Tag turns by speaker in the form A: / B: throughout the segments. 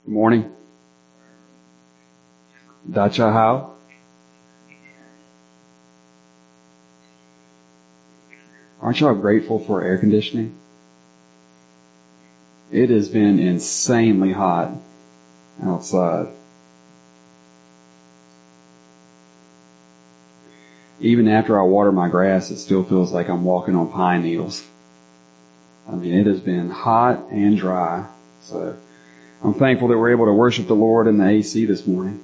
A: Good morning. Dacha Hao. Aren't y'all grateful for air conditioning? It has been insanely hot outside. Even after I water my grass, it still feels like I'm walking on pine needles. I mean, it has been hot and dry. So I'm thankful that we're able to worship the Lord in the AC this morning.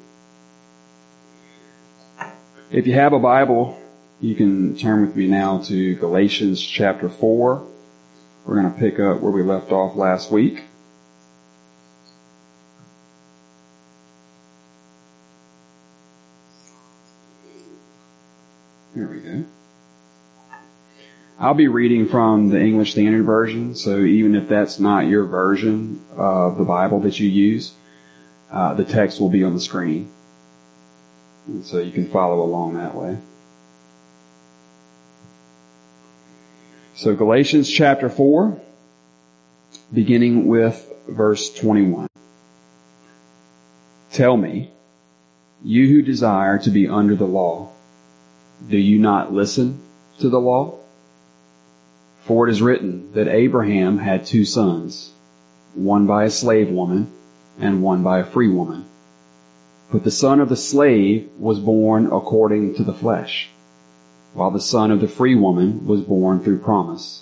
A: If you have a Bible, you can turn with me now to Galatians chapter 4. We're going to pick up where we left off last week. There we go. I'll be reading from the English Standard Version, so even if that's not your version of the Bible that you use, the text will be on the screen. And so you can follow along that way. So Galatians chapter 4, beginning with verse 21. Tell me, you who desire to be under the law, do you not listen to the law? For it is written that Abraham had 2 sons, one by a slave woman and one by a free woman. But the son of the slave was born according to the flesh, while the son of the free woman was born through promise.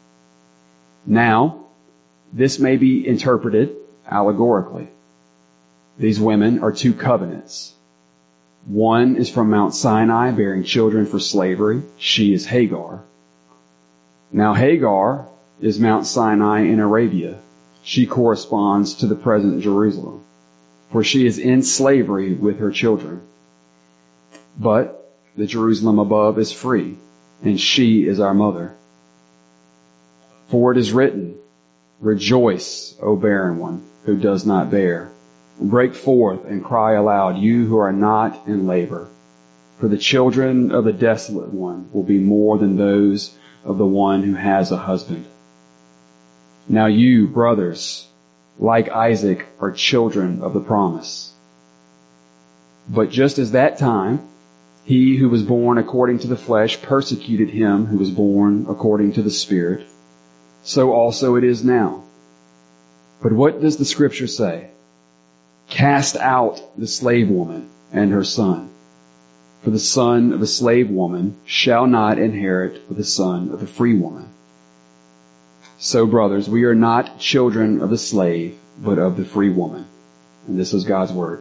A: Now, this may be interpreted allegorically. These women are 2 covenants. One is from Mount Sinai, bearing children for slavery. She is Hagar. Now Hagar is Mount Sinai in Arabia. She corresponds to the present Jerusalem, for she is in slavery with her children. But the Jerusalem above is free, and she is our mother. For it is written, rejoice, O barren one, who does not bear. Break forth and cry aloud, you who are not in labor. For the children of the desolate one will be more than those of the one who has a husband. Now you, brothers, like Isaac, are children of the promise. But just as that time, he who was born according to the flesh persecuted him who was born according to the Spirit, so also it is now. But what does the Scripture say? Cast out the slave woman and her son. For the son of the slave woman shall not inherit with the son of the free woman. So, brothers, we are not children of the slave, but of the free woman. And this is God's word.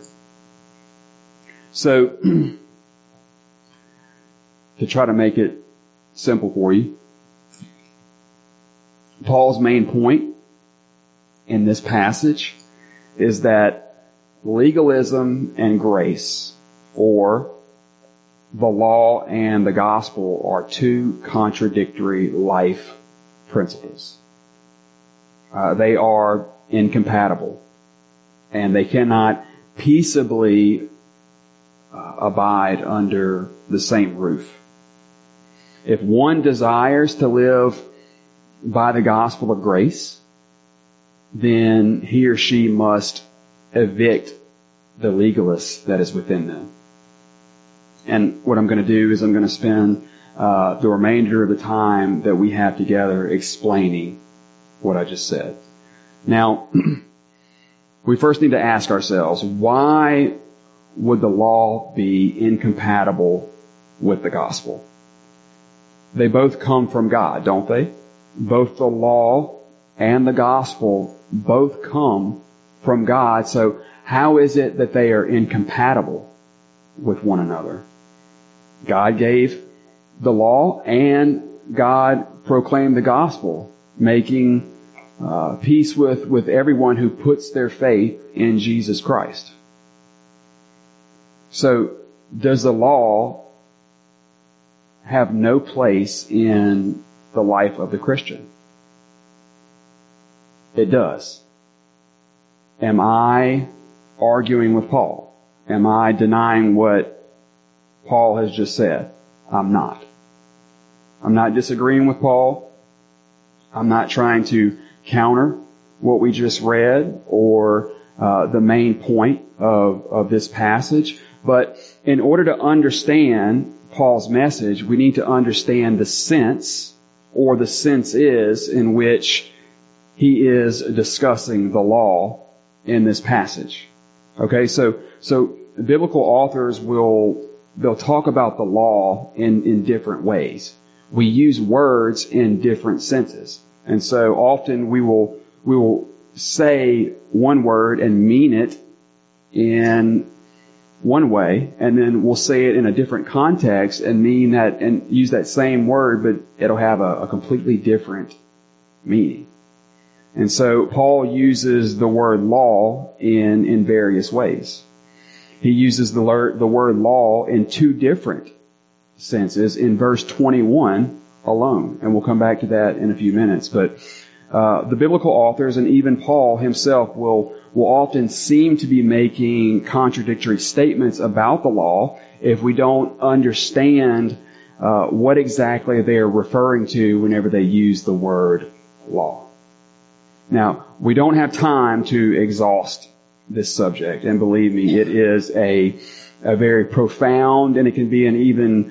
A: So, to try to make it simple for you, Paul's main point in this passage is that legalism and grace, or the law and the gospel, are 2 contradictory life principles. They are incompatible, and they cannot peaceably abide under the same roof. If one desires to live by the gospel of grace, then he or she must evict the legalist that is within them. And what I'm going to do is I'm going to spend the remainder of the time that we have together explaining what I just said. Now, we first need to ask ourselves, why would the law be incompatible with the gospel? They both come from God, don't they? Both the law and the gospel both come from God. So how is it that they are incompatible with one another? God gave the law and God proclaimed the gospel, making peace with everyone who puts their faith in Jesus Christ. So does the law have no place in the life of the Christian? It does. Am I arguing with Paul? Am I denying what Paul has just said? I'm not. I'm not disagreeing with Paul. I'm not trying to counter what we just read or the main point of this passage. But in order to understand Paul's message, we need to understand the sense, or the sense is, in which he is discussing the law in this passage. Okay, so biblical authors they'll talk about the law in different ways. We use words in different senses. And so often we will say one word and mean it in one way, and then we'll say it in a different context and mean that, and use that same word, but it'll have a completely different meaning. And so Paul uses the word law in various ways. He uses the word law in two different senses in verse 21 alone. And we'll come back to that in a few minutes. But the biblical authors, and even Paul himself, will often seem to be making contradictory statements about the law if we don't understand what exactly they are referring to whenever they use the word law. Now, we don't have time to exhaust this subject, and believe me, it is a very profound, and it can be an even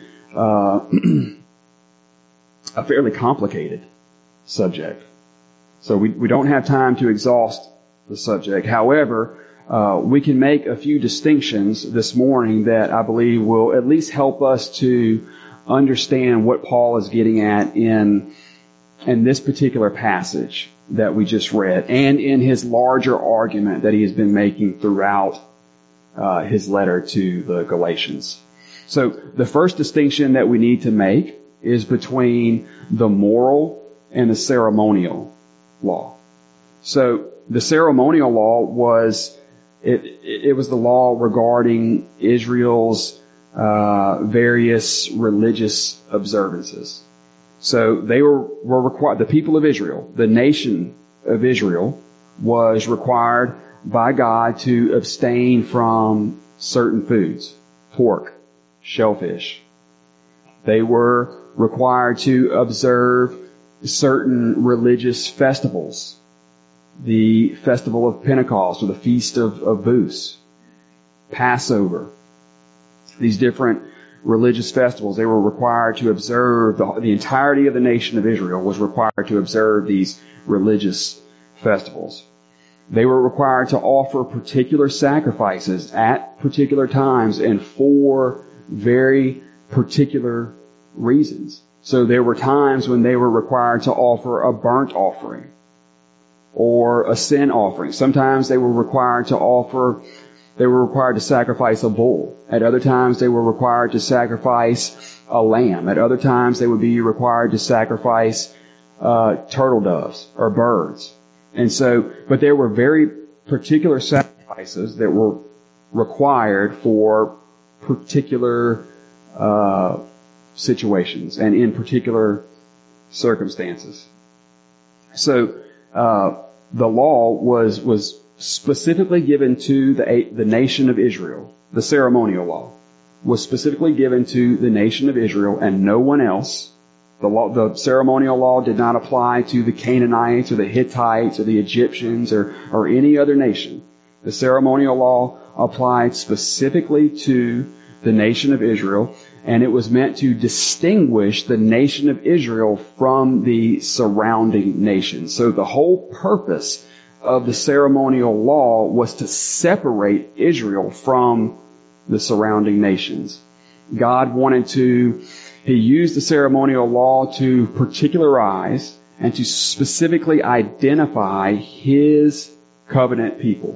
A: a fairly complicated subject. So we don't have time to exhaust the subject. However, we can make a few distinctions this morning that I believe will at least help us to understand what Paul is getting at in this particular passage that we just read, and in his larger argument that he has been making throughout his letter to the Galatians. So the first distinction that we need to make is between the moral and the ceremonial law. So the ceremonial law was it was the law regarding Israel's various religious observances. So they were required, the people of Israel, the nation of Israel, was required by God to abstain from certain foods, pork, shellfish. They were required to observe certain religious festivals, the festival of Pentecost, or the Feast of Booths, Passover, these different religious festivals. They were required to observe, the entirety of the nation of Israel was required to observe these religious festivals. They were required to offer particular sacrifices at particular times and for very particular reasons. So there were times when they were required to offer a burnt offering or a sin offering. Sometimes they were required to sacrifice a bull. At other times they were required to sacrifice a lamb. At other times they would be required to sacrifice turtle doves or birds. And so, but there were very particular sacrifices that were required for particular situations and in particular circumstances. So the law was specifically given to the nation of Israel. The ceremonial law was specifically given to the nation of Israel and no one else. The ceremonial law did not apply to the Canaanites or the Hittites or the Egyptians or any other nation. The ceremonial law applied specifically to the nation of Israel, and it was meant to distinguish the nation of Israel from the surrounding nations. So the whole purpose of the ceremonial law was to separate Israel from the surrounding nations. God He used the ceremonial law to particularize and to specifically identify His covenant people.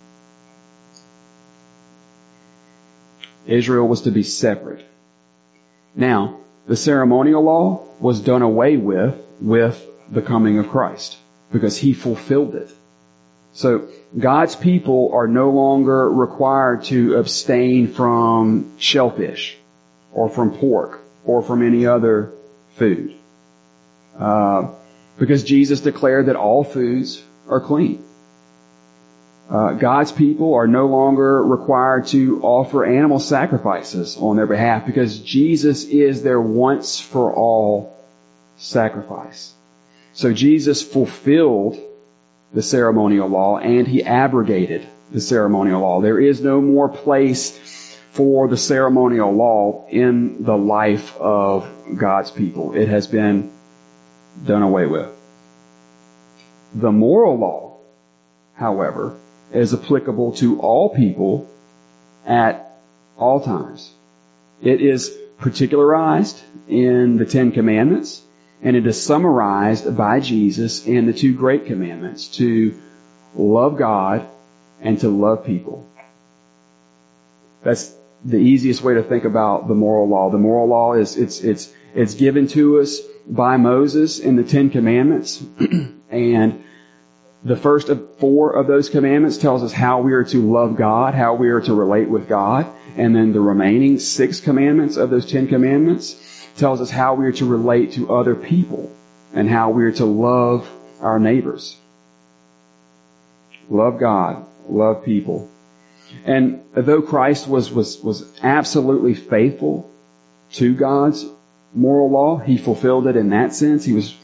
A: Israel was to be separate. Now, the ceremonial law was done away with the coming of Christ because He fulfilled it. So God's people are no longer required to abstain from shellfish or from pork or from any other food. Because Jesus declared that all foods are clean. God's people are no longer required to offer animal sacrifices on their behalf because Jesus is their once for all sacrifice. So Jesus fulfilled the ceremonial law, and he abrogated the ceremonial law. There is no more place for the ceremonial law in the life of God's people. It has been done away with. The moral law, however, is applicable to all people at all times. It is particularized in the Ten Commandments, and it is summarized by Jesus in the two great commandments, to love God and to love people. That's the easiest way to think about the moral law. The moral law is, it's given to us by Moses in the Ten Commandments, and the first of 4 of those commandments tells us how we are to love God, how we are to relate with God. And then the remaining 6 commandments of those 10 commandments tells us how we are to relate to other people and how we are to love our neighbors. Love God, love people. And though Christ was absolutely faithful to God's moral law, he fulfilled it in that sense.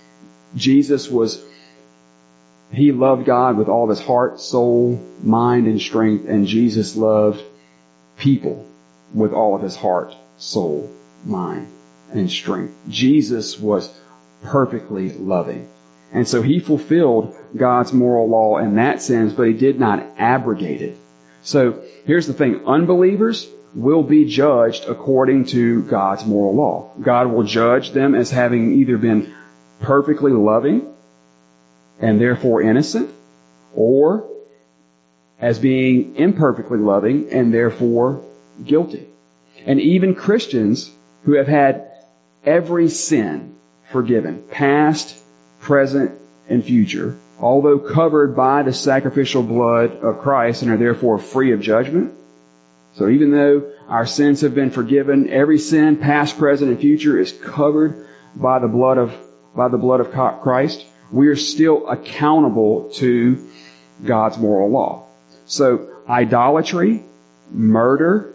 A: He loved God with all of his heart, soul, mind, and strength, and Jesus loved people with all of his heart, soul, mind, and strength. Jesus was perfectly loving. And so he fulfilled God's moral law in that sense, but he did not abrogate it. So here's the thing. Unbelievers will be judged according to God's moral law. God will judge them as having either been perfectly loving and therefore innocent, or as being imperfectly loving and therefore guilty. And even Christians who have had every sin forgiven, past, present, and future, although covered by the sacrificial blood of Christ and are therefore free of judgment. So even though our sins have been forgiven, every sin, past, present, and future, is covered by the blood of Christ, we are still accountable to God's moral law. So idolatry, murder,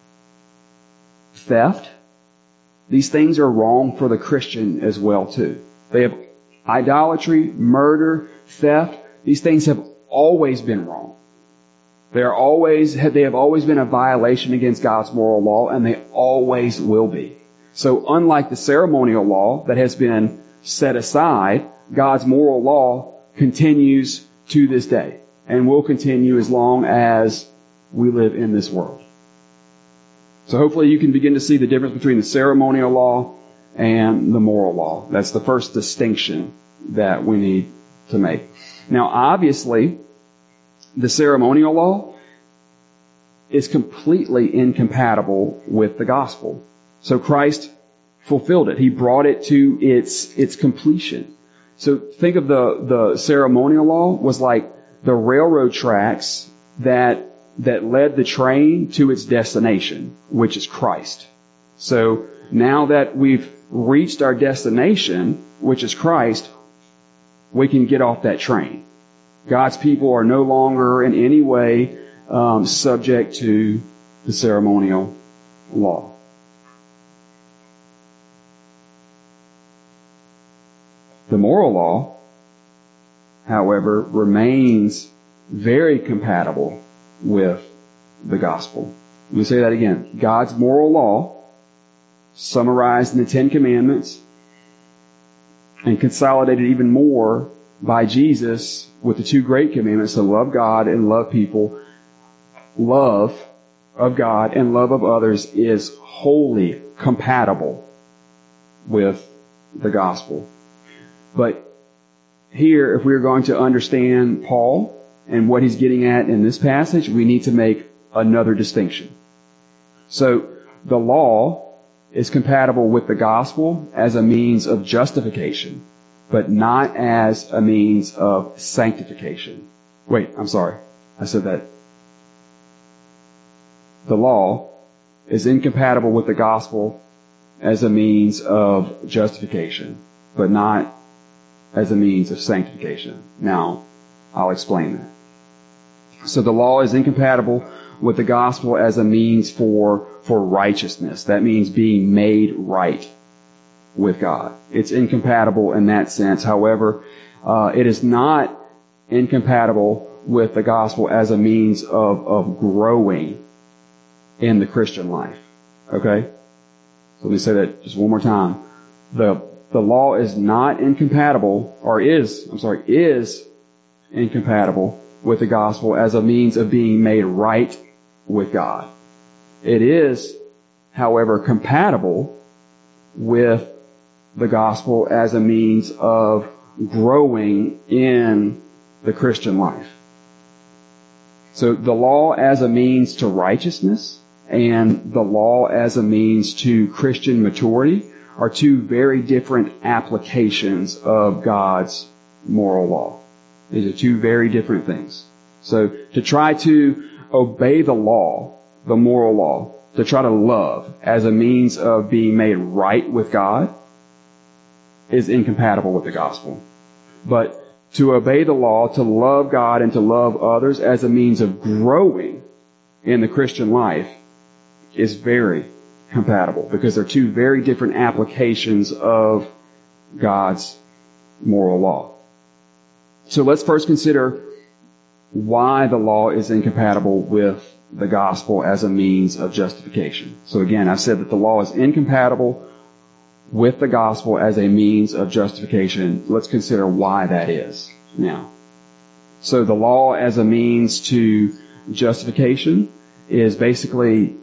A: theft, these things are wrong for the Christian as well too. They have idolatry, murder, theft. These things have always been wrong. They have always been a violation against God's moral law, and they always will be. So unlike the ceremonial law that has been set aside, God's moral law continues to this day and will continue as long as we live in this world. So hopefully you can begin to see the difference between the ceremonial law and the moral law. That's the first distinction that we need to make. Now, obviously, the ceremonial law is completely incompatible with the gospel. So Christ fulfilled it. He brought it to its completion. So think of the ceremonial law was like the railroad tracks that led the train to its destination, which is Christ. So now that we've reached our destination, which is Christ, we can get off that train. God's people are no longer in any way subject to the ceremonial law. The moral law, however, remains very compatible with the gospel. Let me say that again. God's moral law, summarized in the Ten Commandments and consolidated even more by Jesus with the two great commandments to love God and love people, love of God and love of others is wholly compatible with the gospel. But here, if we're going to understand Paul and what he's getting at in this passage, we need to make another distinction. So the law is compatible with the gospel as a means of justification, but not as a means of sanctification. Wait, I'm sorry. I said that. The law is incompatible with the gospel as a means of justification, but not as a means of sanctification. Now, I'll explain that. So the law is incompatible with the gospel as a means for righteousness. That means being made right with God. It's incompatible in that sense. However, it is not incompatible with the gospel as a means of growing in the Christian life. Okay? So let me say that just one more time. The law is not incompatible, or is incompatible with the gospel as a means of being made right with God. It is, however, compatible with the gospel as a means of growing in the Christian life. So the law as a means to righteousness and the law as a means to Christian maturity are two very different applications of God's moral law. These are two very different things. So to try to obey the law, the moral law, to try to love as a means of being made right with God is incompatible with the gospel. But to obey the law, to love God and to love others as a means of growing in the Christian life is very compatible, because they're two very different applications of God's moral law. So let's first consider why the law is incompatible with the gospel as a means of justification. So again, I said that the law is incompatible with the gospel as a means of justification. Let's consider why that is now. So the law as a means to justification is basically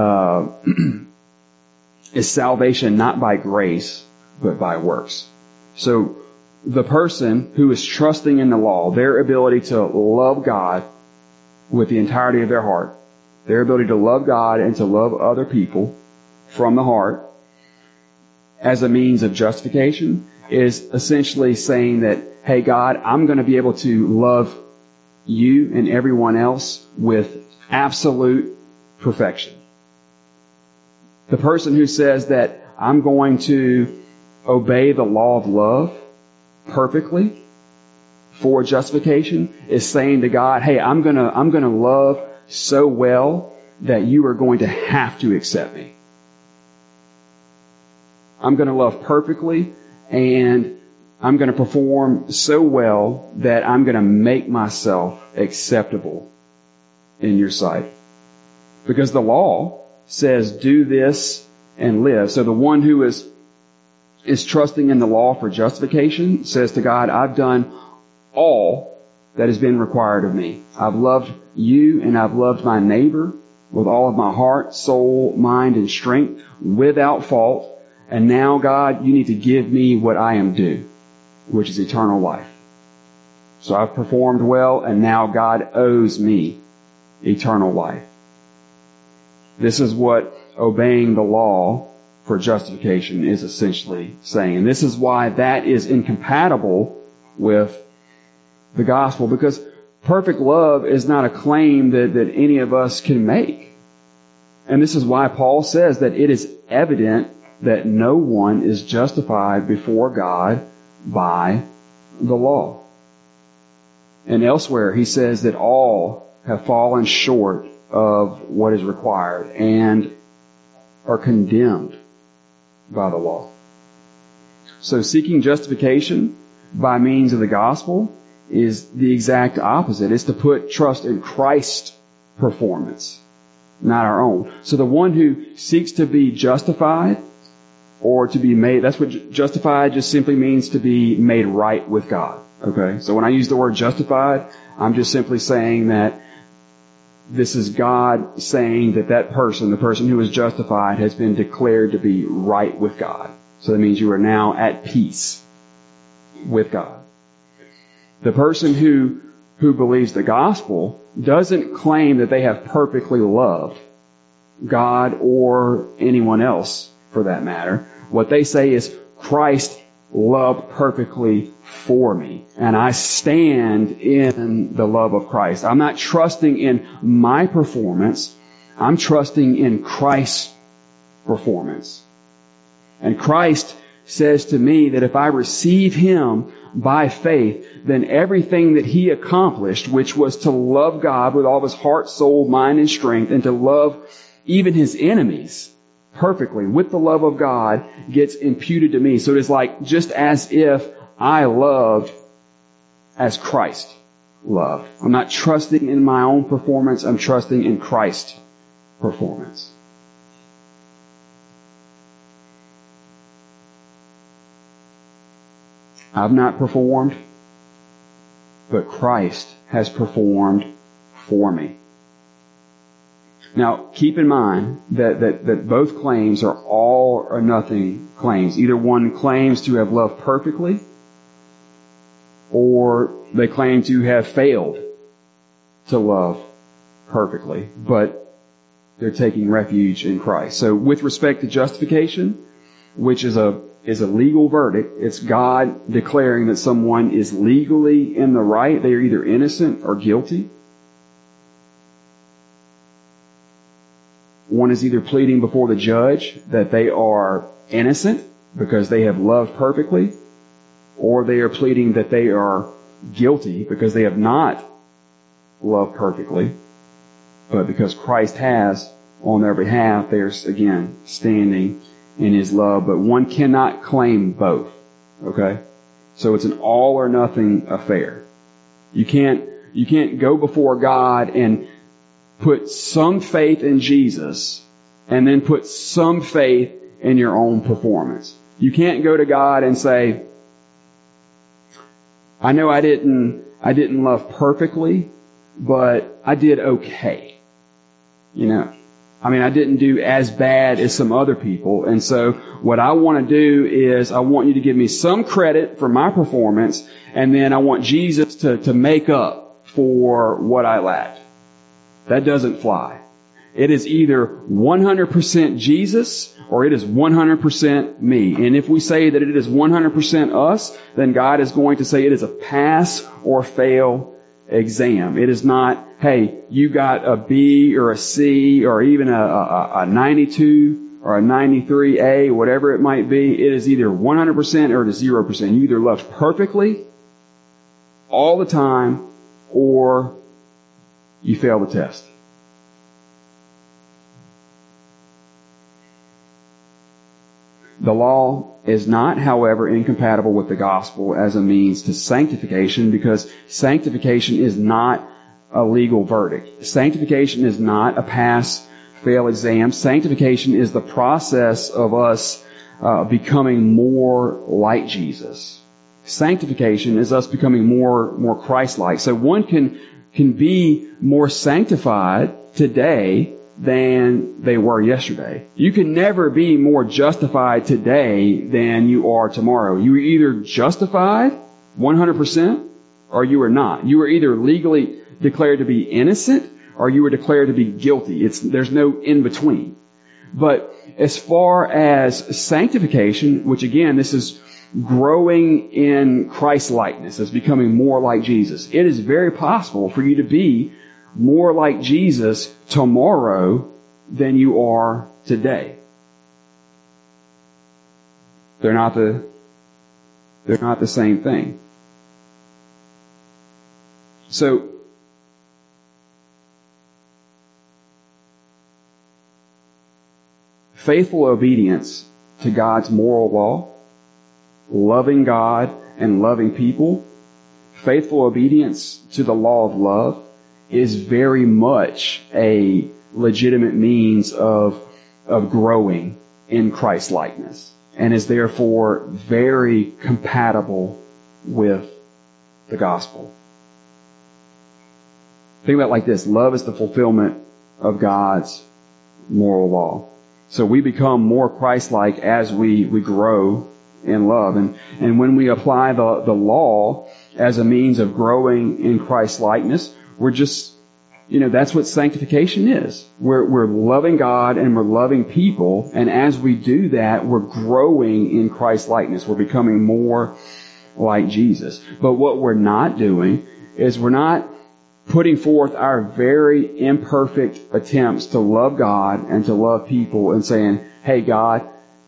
A: is salvation not by grace, but by works. So the person who is trusting in the law, their ability to love God with the entirety of their heart, their ability to love God and to love other people from the heart as a means of justification, is essentially saying that, hey God, I'm going to be able to love you and everyone else with absolute perfection. The person who says that I'm going to obey the law of love perfectly for justification is saying to God, hey, I'm gonna love so well that you are going to have to accept me. I'm going to love perfectly, and I'm going to perform so well that I'm going to make myself acceptable in your sight. Because the law says, do this and live. So the one who is trusting in the law for justification says to God, I've done all that has been required of me. I've loved you and I've loved my neighbor with all of my heart, soul, mind, and strength without fault. And now, God, you need to give me what I am due, which is eternal life. So I've performed well, and now God owes me eternal life. This is what obeying the law for justification is essentially saying. And this is why that is incompatible with the gospel, because perfect love is not a claim that any of us can make. And this is why Paul says that it is evident that no one is justified before God by the law. And elsewhere he says that all have fallen short of what is required and are condemned by the law. So seeking justification by means of the gospel is the exact opposite. It's to put trust in Christ's performance, not our own. So the one who seeks to be justified or to be made, that's what justified just simply means, to be made right with God. Okay? So when I use the word justified, I'm just simply saying that this is God saying that that person, the person who is justified, has been declared to be right with God. So that means you are now at peace with God. The person who believes the gospel doesn't claim that they have perfectly loved God or anyone else for that matter. What they say is, Christ loved perfectly for me, and I stand in the love of Christ. I'm not trusting in my performance. I'm trusting in Christ's performance. And Christ says to me that if I receive Him by faith, then everything that He accomplished, which was to love God with all of His heart, soul, mind, and strength, and to love even His enemies perfectly with the love of God, gets imputed to me. So it is like just as if I loved as Christ love. I'm not trusting in my own performance. I'm trusting in Christ's performance. I've not performed, but Christ has performed for me. Now, keep in mind that both claims are all or nothing claims. Either one claims to have loved perfectly, or they claim to have failed to love perfectly, but they're taking refuge in Christ. So with respect to justification, which is a legal verdict, it's God declaring that someone is legally in the right. They are either innocent or guilty. One is either pleading before the judge that they are innocent because they have loved perfectly, or they are pleading that they are guilty because they have not loved perfectly, but because Christ has on their behalf, they're again standing in His love. But one cannot claim both. Okay? So it's an all or nothing affair. You can't go before God and put some faith in Jesus and then put some faith in your own performance. You can't go to God and say, I know I didn't love perfectly, but I did okay. I didn't do as bad as some other people. And so what I want to do is I want you to give me some credit for my performance, and then I want Jesus to make up for what I lacked. That doesn't fly. It is either 100% Jesus or it is 100% me. And if we say that it is 100% us, then God is going to say it is a pass or fail exam. It is not, hey, you got a B or a C or even a 92 or a 93A, whatever it might be. It is either 100% or it is 0%. You either love perfectly all the time or you fail the test. The law is not, however, incompatible with the gospel as a means to sanctification, because sanctification is not a legal verdict. Sanctification is not a pass-fail exam. Sanctification is the process of us becoming more like Jesus. Sanctification is us becoming more Christ-like. So one can be more sanctified today than they were yesterday. You can never be more justified today than you are tomorrow. You are either justified 100% or you are not. You are either legally declared to be innocent or you are declared to be guilty. There's no in between. But as far as sanctification, which again, this is growing in Christ-likeness, as becoming more like Jesus, it is very possible for you to be more like Jesus tomorrow than you are today. They're not the same thing. So, faithful obedience to God's moral law, loving God and loving people, faithful obedience to the law of love is very much a legitimate means of growing in Christ-likeness, and is therefore very compatible with the gospel. Think about it like this. Love is the fulfillment of God's moral law. So we become more Christ-like as we grow in love. And when we apply the law as a means of growing in Christ-likeness, we're just, that's what sanctification is. We're loving God and we're loving people, and as we do that, we're growing in Christ-likeness. We're becoming more like Jesus. But what we're not doing is we're not putting forth our very imperfect attempts to love God and to love people and saying, hey God,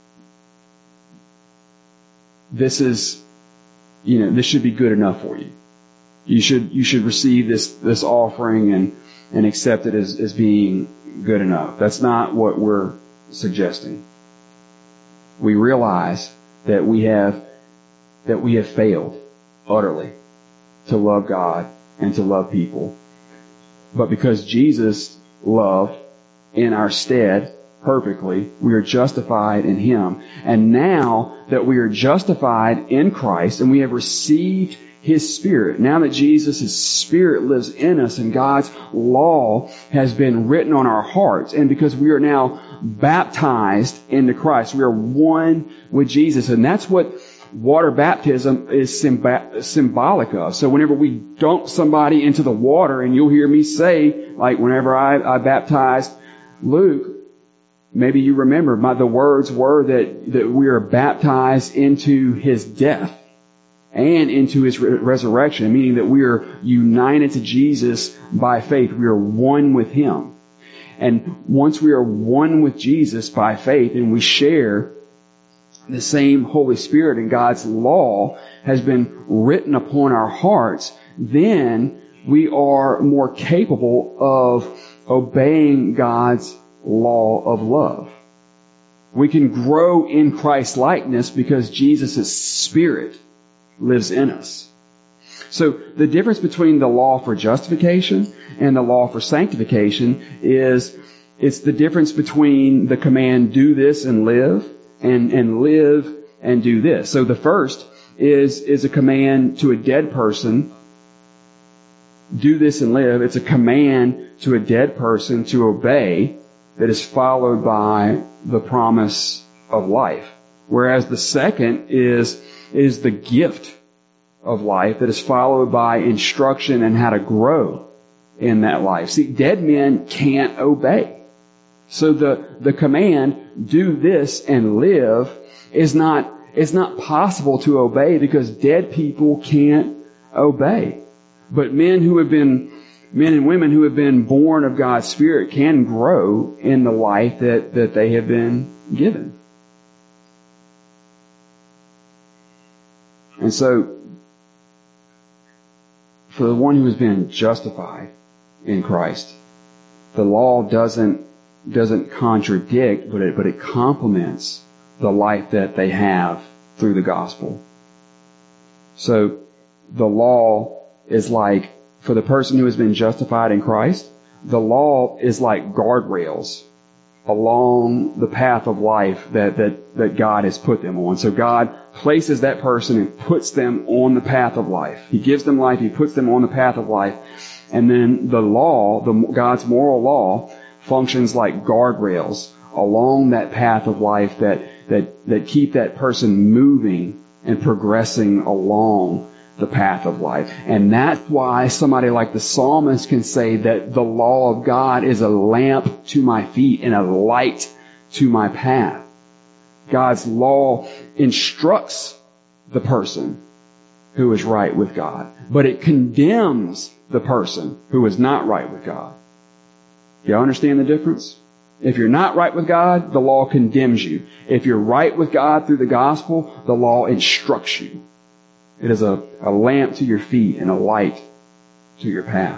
A: this is, this should be good enough for you. You should receive this offering and accept it as being good enough. That's not what we're suggesting. We realize that we have failed utterly to love God and to love people. But because Jesus loved in our stead perfectly, we are justified in Him. And now that we are justified in Christ and we have received His Spirit, now that Jesus' Spirit lives in us and God's law has been written on our hearts, and because we are now baptized into Christ, we are one with Jesus. And that's what water baptism is symbolic of. So whenever we dunk somebody into the water, and you'll hear me say, like whenever I baptized Luke, maybe you remember the words were that we are baptized into His death and into His resurrection, meaning that we are united to Jesus by faith. We are one with Him. And once we are one with Jesus by faith and we share the same Holy Spirit and God's law has been written upon our hearts, then we are more capable of obeying God's law of love. We can grow in Christ's likeness because Jesus' Spirit lives in us. So the difference between the law for justification and the law for sanctification is it's the difference between the command, do this and live, and live and do this. So the first is a command to a dead person, do this and live. It's a command to a dead person to obey that is followed by the promise of life. Whereas the second is the gift of life that is followed by instruction in how to grow in that life. See, dead men can't obey. So the command, do this and live, is not possible to obey because dead people can't obey. But men and women who have been born of God's Spirit can grow in the life that they have been given. And so, for the one who has been justified in Christ, the law doesn't contradict, but it complements the life that they have through the gospel. So, the law is like, for the person who has been justified in Christ, the law is like guardrails along the path of life that God has put them on. So God places that person and puts them on the path of life. He gives them life. He puts them on the path of life. And then the law, God's moral law, functions like guardrails along that path of life that keep that person moving and progressing along the path of life. And that's why somebody like the psalmist can say that the law of God is a lamp to my feet and a light to my path. God's law instructs the person who is right with God, but it condemns the person who is not right with God. You understand the difference? If you're not right with God, the law condemns you. If you're right with God through the gospel, the law instructs you. It is a lamp to your feet and a light to your path.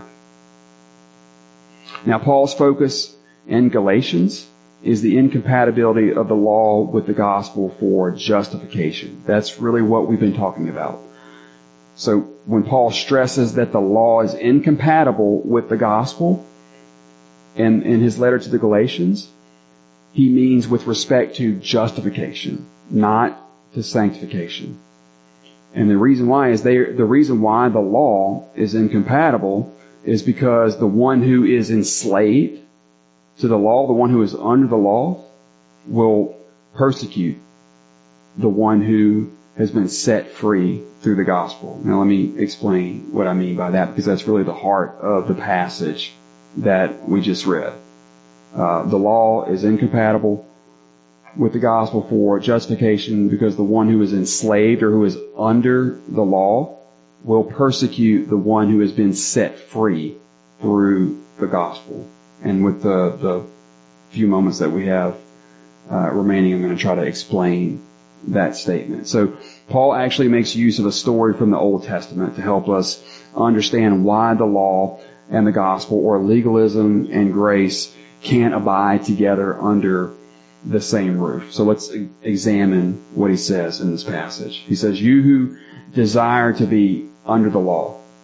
A: Now, Paul's focus in Galatians is the incompatibility of the law with the gospel for justification. That's really what we've been talking about. So when Paul stresses that the law is incompatible with the gospel in his letter to the Galatians, he means with respect to justification, not to sanctification. And the reason why the law is incompatible is because the one who is enslaved to the law, the one who is under the law, will persecute the one who has been set free through the gospel. Now let me explain what I mean by that, because that's really the heart of the passage that we just read. The law is incompatible with the gospel for justification because the one who is enslaved or who is under the law will persecute the one who has been set free through the gospel. And with the few moments that we have remaining, I'm going to try to explain that statement. So Paul actually makes use of a story from the Old Testament to help us understand why the law and the gospel, or legalism and grace, can't abide together under the same roof. So let's examine what he says in this passage. He says, "You who desire to be under the law,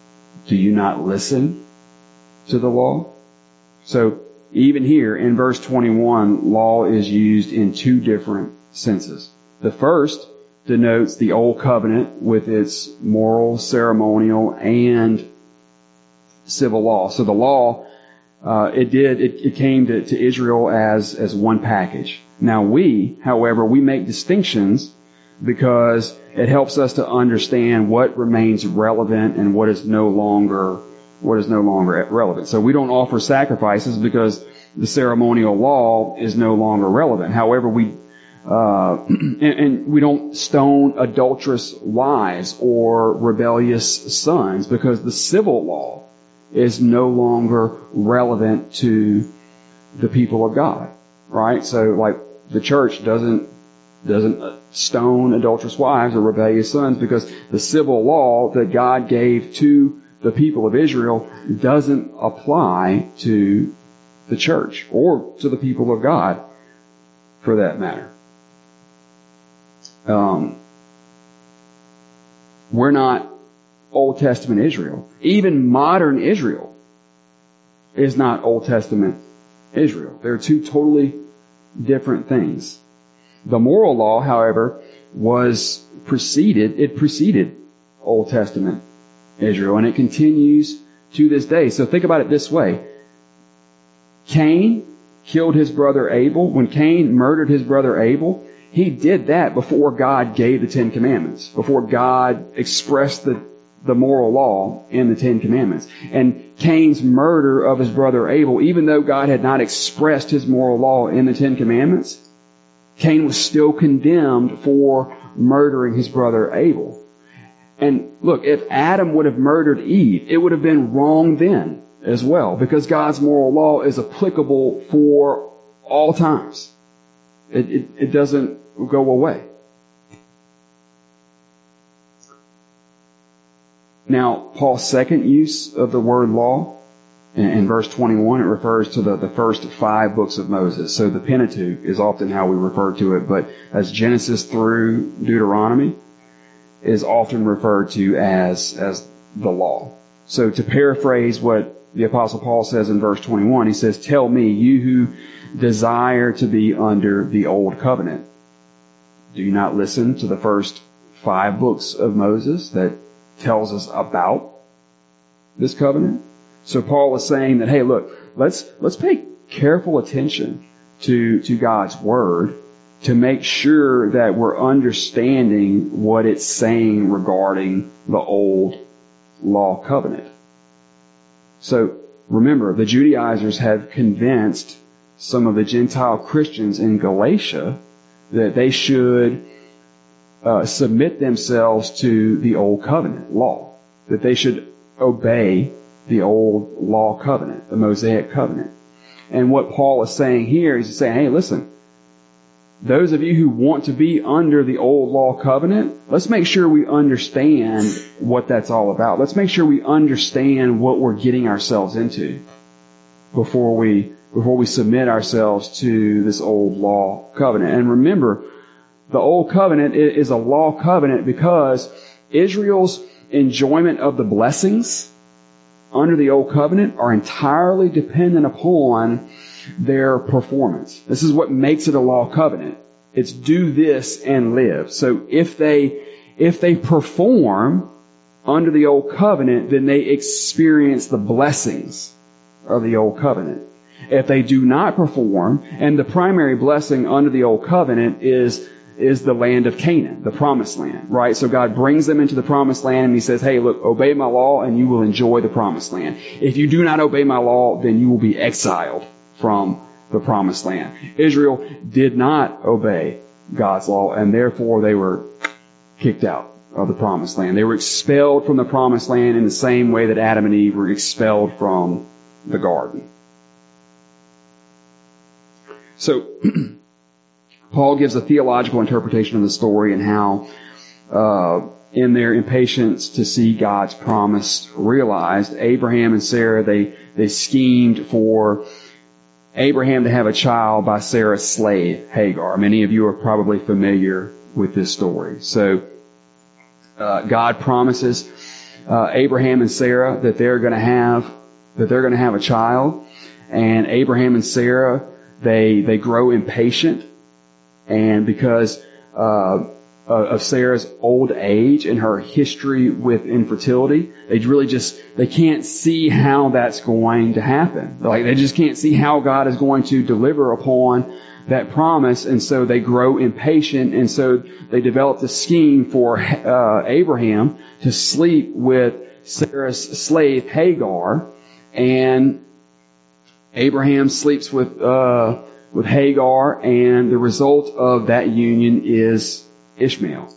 A: Do you not listen to the law? So even here in verse 21, law is used in two different senses. The first denotes the old covenant with its moral, ceremonial, and civil law. So the law, it came to Israel as one package. Now we, however, we make distinctions because it helps us to understand what remains relevant and what is no longer relevant. So we don't offer sacrifices because the ceremonial law is no longer relevant. However, and we don't stone adulterous wives or rebellious sons because the civil law is no longer relevant to the people of God, right? So like the church doesn't stone adulterous wives or rebellious sons because the civil law that God gave to the people of Israel doesn't apply to the church or to the people of God for that matter. We're not Old Testament Israel. Even modern Israel is not Old Testament Israel. They're two totally different things. The moral law, however, preceded Old Testament Israel, and it continues to this day. So think about it this way. Cain killed his brother Abel. When Cain murdered his brother Abel, he did that before God gave the Ten Commandments, before God expressed the moral law in the Ten Commandments. And Cain's murder of his brother Abel, even though God had not expressed his moral law in the Ten Commandments, Cain was still condemned for murdering his brother Abel. And look, if Adam would have murdered Eve, it would have been wrong then as well, because God's moral law is applicable for all times. It doesn't go away. Now, Paul's second use of the word law, in verse 21, it refers to the first 5 books of Moses. So the Pentateuch is often how we refer to it, but as Genesis through Deuteronomy is often referred to as the law. So to paraphrase what the Apostle Paul says in verse 21, he says, "Tell me, you who desire to be under the old covenant, do you not listen to the first 5 books of Moses that tells us about this covenant?" So Paul is saying that, hey, look, let's pay careful attention to God's word to make sure that we're understanding what it's saying regarding the old law covenant. So remember, the Judaizers have convinced some of the Gentile Christians in Galatia that they should submit themselves to the old covenant law, that they should obey the old law covenant, the Mosaic covenant. And what Paul is saying here is he's saying, hey, listen, those of you who want to be under the old law covenant, let's make sure we understand what that's all about. Let's make sure we understand what we're getting ourselves into before we submit ourselves to this old law covenant. And remember, the old covenant is a law covenant because Israel's enjoyment of the blessings under the old covenant are entirely dependent upon their performance. This is what makes it a law covenant. It's do this and live. So if they perform under the old covenant, then they experience the blessings of the old covenant. If they do not perform, and the primary blessing under the old covenant is the land of Canaan, the promised land, right? So God brings them into the promised land and He says, hey, look, obey my law and you will enjoy the promised land. If you do not obey my law, then you will be exiled from the promised land. Israel did not obey God's law, and therefore they were kicked out of the promised land. They were expelled from the promised land in the same way that Adam and Eve were expelled from the garden. So, Paul gives a theological interpretation of the story and how, in their impatience to see God's promise realized, Abraham and Sarah, they schemed for Abraham to have a child by Sarah's slave, Hagar. Many of you are probably familiar with this story. So, God promises Abraham and Sarah that they're going to have a child. And Abraham and Sarah, they grow impatient. And because of Sarah's old age and her history with infertility, they can't see how that's going to happen. Like, they just can't see how God is going to deliver upon that promise, and so they grow impatient, and so they developed a scheme for Abraham to sleep with Sarah's slave Hagar, and Abraham sleeps with Hagar, and the result of that union is Ishmael.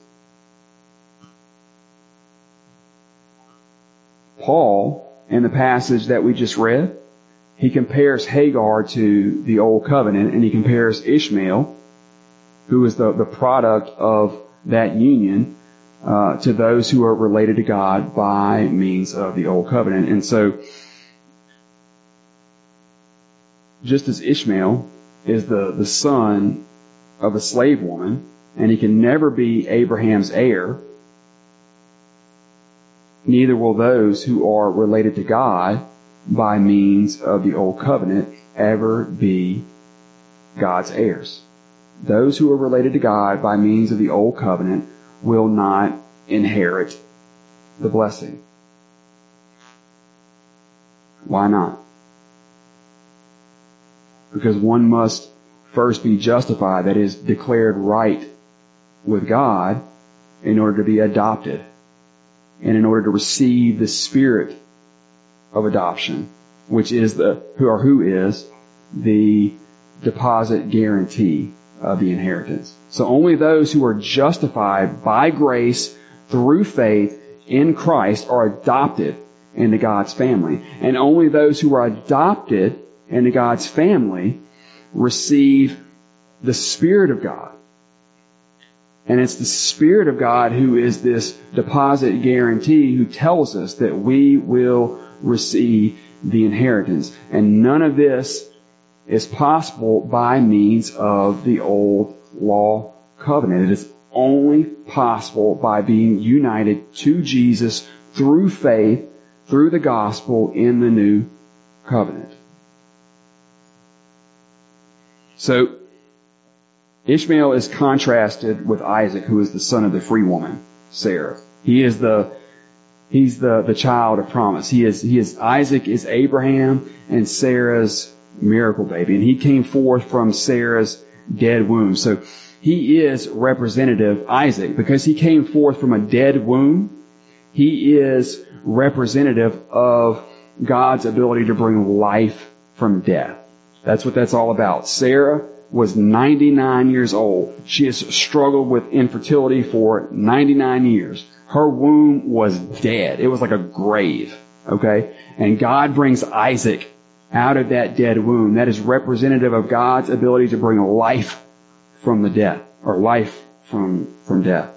A: Paul, in the passage that we just read, he compares Hagar to the Old Covenant, and he compares Ishmael, who is the product of that union, to those who are related to God by means of the Old Covenant. And so, just as Ishmael is the son of a slave woman, and he can never be Abraham's heir, neither will those who are related to God by means of the Old Covenant ever be God's heirs. Those who are related to God by means of the Old Covenant will not inherit the blessing. Why not? Because one must first be justified, that is, declared right with God, in order to be adopted, and in order to receive the Spirit of adoption, which is who is the deposit guarantee of the inheritance. So only those who are justified by grace through faith in Christ are adopted into God's family. And only those who are adopted into God's family receive the Spirit of God. And it's the Spirit of God who is this deposit guarantee, who tells us that we will receive the inheritance. And none of this is possible by means of the old law covenant. It is only possible by being united to Jesus through faith, through the gospel in the new covenant. So, Ishmael is contrasted with Isaac, who is the son of the free woman, Sarah. He's the child of promise. Isaac is Abraham and Sarah's miracle baby, and he came forth from Sarah's dead womb. So he is representative, Isaac, because he came forth from a dead womb. He is representative of God's ability to bring life from death. That's what that's all about. Sarah was 99 years old. She has struggled with infertility for 99 years. Her womb was dead. It was like a grave. Okay? And God brings Isaac out of that dead womb. That is representative of God's ability to bring life from the death, or life from death.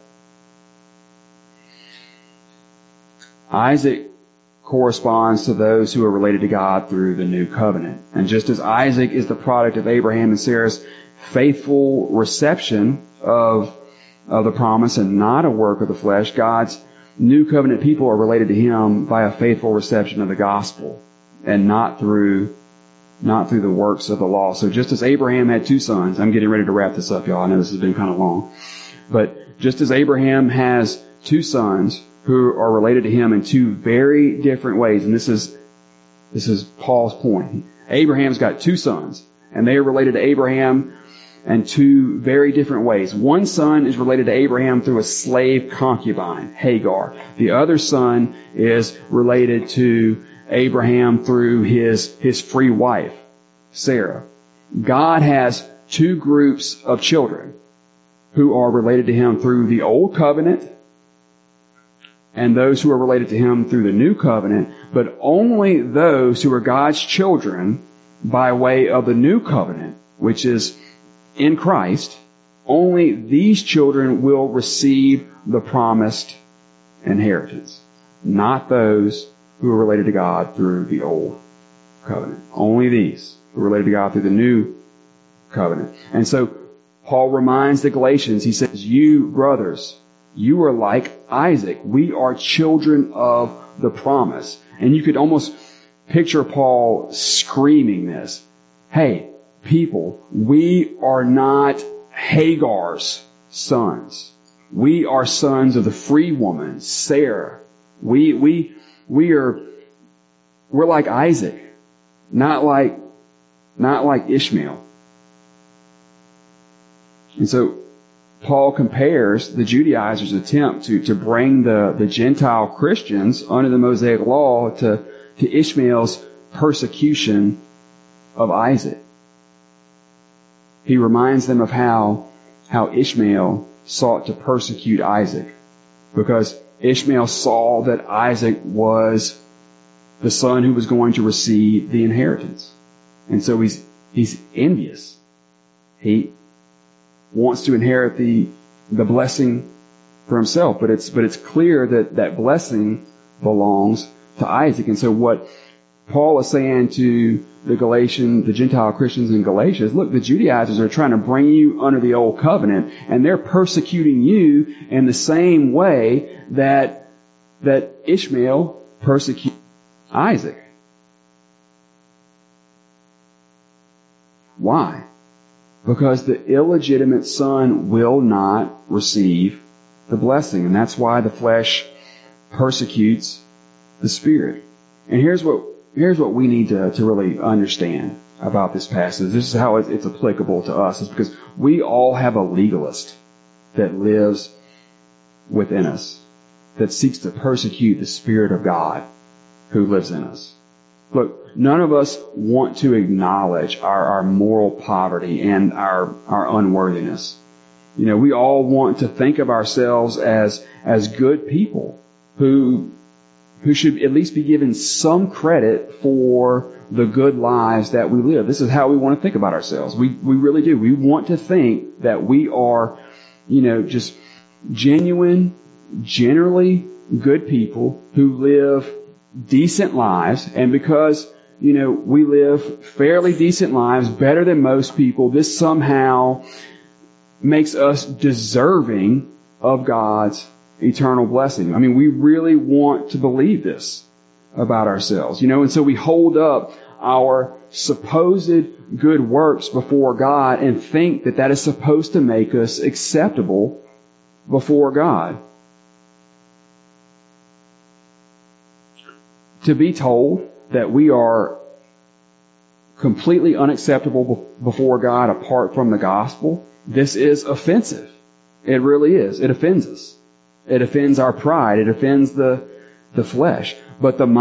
A: Isaac corresponds to those who are related to God through the new covenant. And just as Isaac is the product of Abraham and Sarah's faithful reception of the promise and not a work of the flesh, God's new covenant people are related to Him by a faithful reception of the gospel, and not through the works of the law. So just as Abraham had two sons, I'm getting ready to wrap this up, y'all. I know this has been kind of long. But just as Abraham has two sons who are related to him in two very different ways, and this is Paul's point. Abraham's got two sons, and they are related to Abraham in two very different ways. One son is related to Abraham through a slave concubine, Hagar. The other son is related to Abraham through his free wife, Sarah. God has two groups of children who are related to Him through the Old Covenant, and those who are related to Him through the New Covenant, but only those who are God's children by way of the New Covenant, which is in Christ, only these children will receive the promised inheritance, not those who are related to God through the Old Covenant. Only these who are related to God through the New Covenant. And so Paul reminds the Galatians, he says, you brothers, you are like Isaac. We are children of the promise. And you could almost picture Paul screaming this. Hey, people, we are not Hagar's sons. We are sons of the free woman, Sarah. We're like Isaac, not like Ishmael. And so Paul compares the Judaizers' attempt to bring the Gentile Christians under the Mosaic law to Ishmael's persecution of Isaac. He reminds them of how Ishmael sought to persecute Isaac, because Ishmael saw that Isaac was the son who was going to receive the inheritance. And so he's envious. He wants to inherit the blessing for himself, but it's clear that blessing belongs to Isaac. And so what Paul is saying to the Gentile Christians in Galatia is, look, the Judaizers are trying to bring you under the old covenant, and they're persecuting you in the same way that Ishmael persecuted Isaac. Why? Because the illegitimate son will not receive the blessing, and that's why the flesh persecutes the spirit. And here's what we need to really understand about this passage. This is how it's applicable to us. Is because we all have a legalist that lives within us, that seeks to persecute the Spirit of God who lives in us. Look, none of us want to acknowledge our moral poverty and our unworthiness. You know, we all want to think of ourselves as good people who should at least be given some credit for the good lives that we live. This is how we want to think about ourselves. We really do. We want to think that we are, just genuine, generally good people who live decent lives. And because, we live fairly decent lives, better than most people, this somehow makes us deserving of God's eternal blessing. I mean, we really want to believe this about ourselves, and so we hold up our supposed good works before God and think that is supposed to make us acceptable before God. To be told that we are completely unacceptable before God apart from the gospel, this is offensive. It really is. It offends us. It offends our pride. It offends the flesh. But this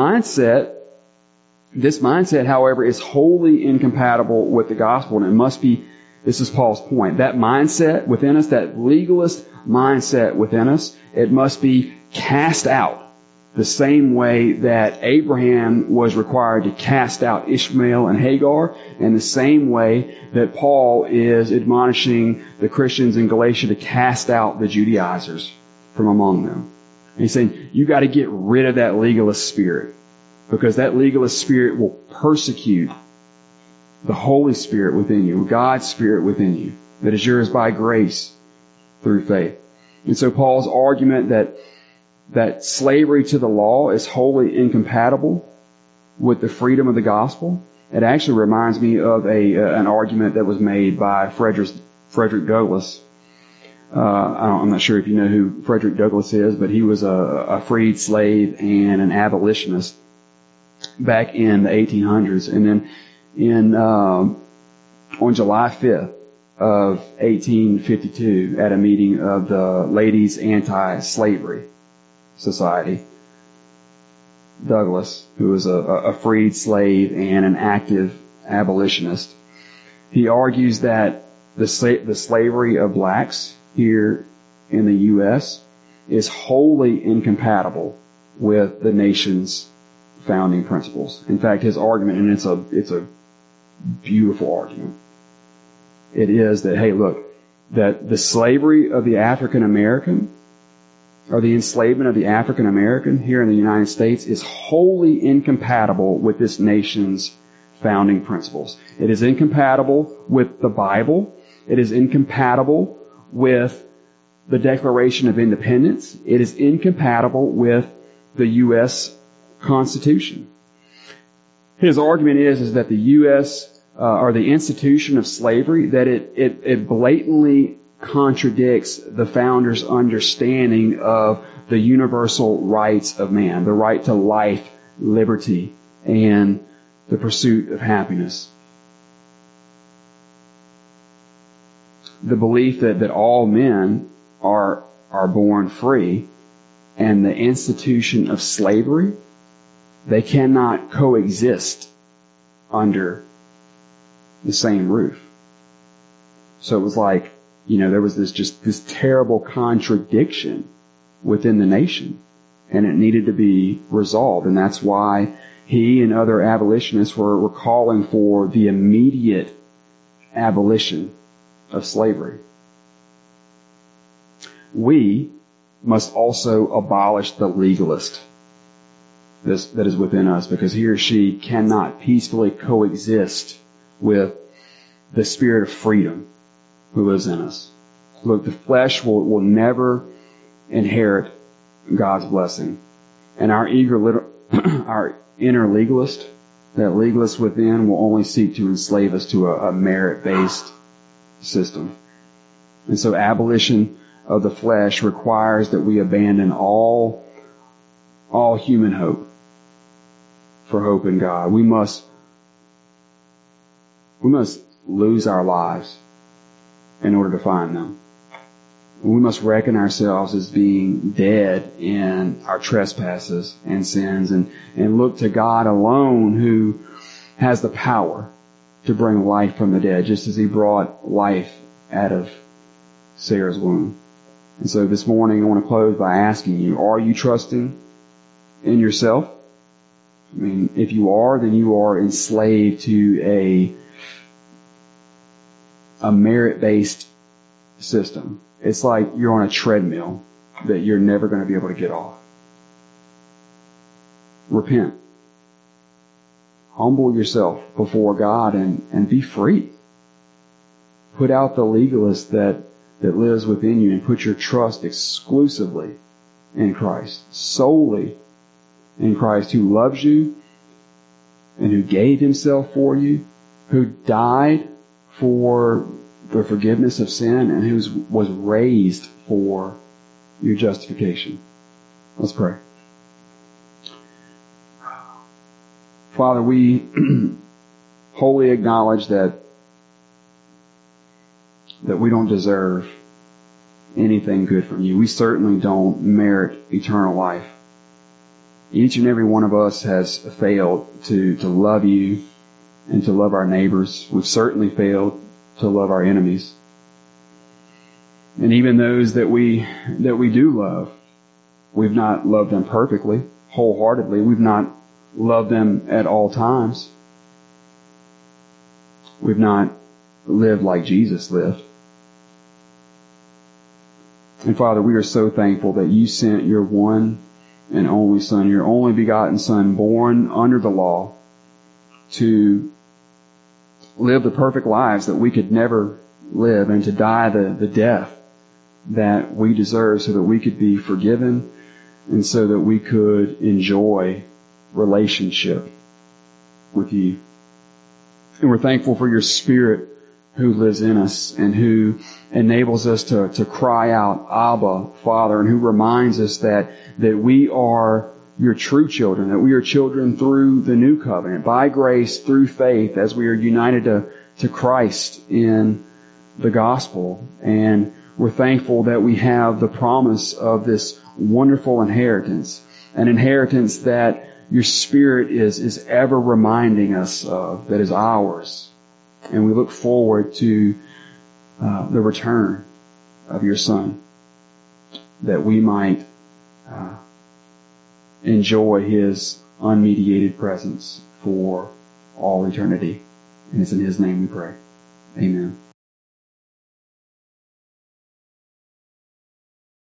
A: mindset, however, is wholly incompatible with the gospel, and it must be, this is Paul's point, that mindset within us, that legalist mindset within us, it must be cast out the same way that Abraham was required to cast out Ishmael and Hagar, and the same way that Paul is admonishing the Christians in Galatia to cast out the Judaizers from among them. And he's saying, you got to get rid of that legalist spirit, because that legalist spirit will persecute the Holy Spirit within you, God's Spirit within you, that is yours by grace through faith. And so Paul's argument that slavery to the law is wholly incompatible with the freedom of the gospel, it actually reminds me of an argument that was made by Frederick Douglass. I'm not sure if you know who Frederick Douglass is, but he was a freed slave and an abolitionist back in the 1800s. And then on July 5th of 1852, at a meeting of the Ladies Anti-Slavery Society, Douglass, who was a freed slave and an active abolitionist, he argues that the slavery of blacks here in the U.S. is wholly incompatible with the nation's founding principles. In fact, his argument, and it's a beautiful argument, it is that, hey, look, that the slavery of the African American, or the enslavement of the African American here in the United States, is wholly incompatible with this nation's founding principles. It is incompatible with the Bible. It is incompatible with the Declaration of Independence. It is incompatible with the U.S. Constitution. His argument is that the U.S. Or the institution of slavery, that it blatantly contradicts the founders' understanding of the universal rights of man, the right to life, liberty, and the pursuit of happiness. The belief that all men are born free, and the institution of slavery, they cannot coexist under the same roof. So it was like, there was this terrible contradiction within the nation, and it needed to be resolved. And that's why he and other abolitionists were calling for the immediate abolition of slavery. We must also abolish the legalist that is within us, because he or she cannot peacefully coexist with the spirit of freedom who lives in us. Look, the flesh will never inherit God's blessing. And our inner legalist, that legalist within, will only seek to enslave us to a merit-based system. And so abolition of the flesh requires that we abandon all human hope for hope in God. We must lose our lives in order to find them. We must reckon ourselves as being dead in our trespasses and sins, and look to God alone, who has the power to bring life from the dead, just as He brought life out of Sarah's womb. And so this morning I want to close by asking you, are you trusting in yourself? I mean, if you are, then you are enslaved to a merit-based system. It's like you're on a treadmill that you're never going to be able to get off. Repent. Humble yourself before God and be free. Put out the legalist that lives within you, and put your trust exclusively in Christ, solely in Christ, who loves you and who gave Himself for you, who died for the forgiveness of sin, and who was raised for your justification. Let's pray. Father, we wholly acknowledge that we don't deserve anything good from you. We certainly don't merit eternal life. Each and every one of us has failed to love you and to love our neighbors. We've certainly failed to love our enemies. And even those that we do love, we've not loved them perfectly, wholeheartedly. We've not loved them at all times. We've not lived like Jesus lived. And Father, we are so thankful that you sent your one and only Son, your only begotten Son, born under the law, to live the perfect lives that we could never live, and to die the death that we deserve, so that we could be forgiven and so that we could enjoy relationship with you. And we're thankful for your Spirit who lives in us and who enables us to cry out, Abba, Father, and who reminds us that we are your true children, that we are children through the new covenant, by grace, through faith, as we are united to Christ in the gospel. And we're thankful that we have the promise of this wonderful inheritance, an inheritance that your Spirit is ever reminding us of, that is ours. And we look forward to the return of your Son, that we might enjoy His unmediated presence for all eternity. And it's in His name we pray. Amen.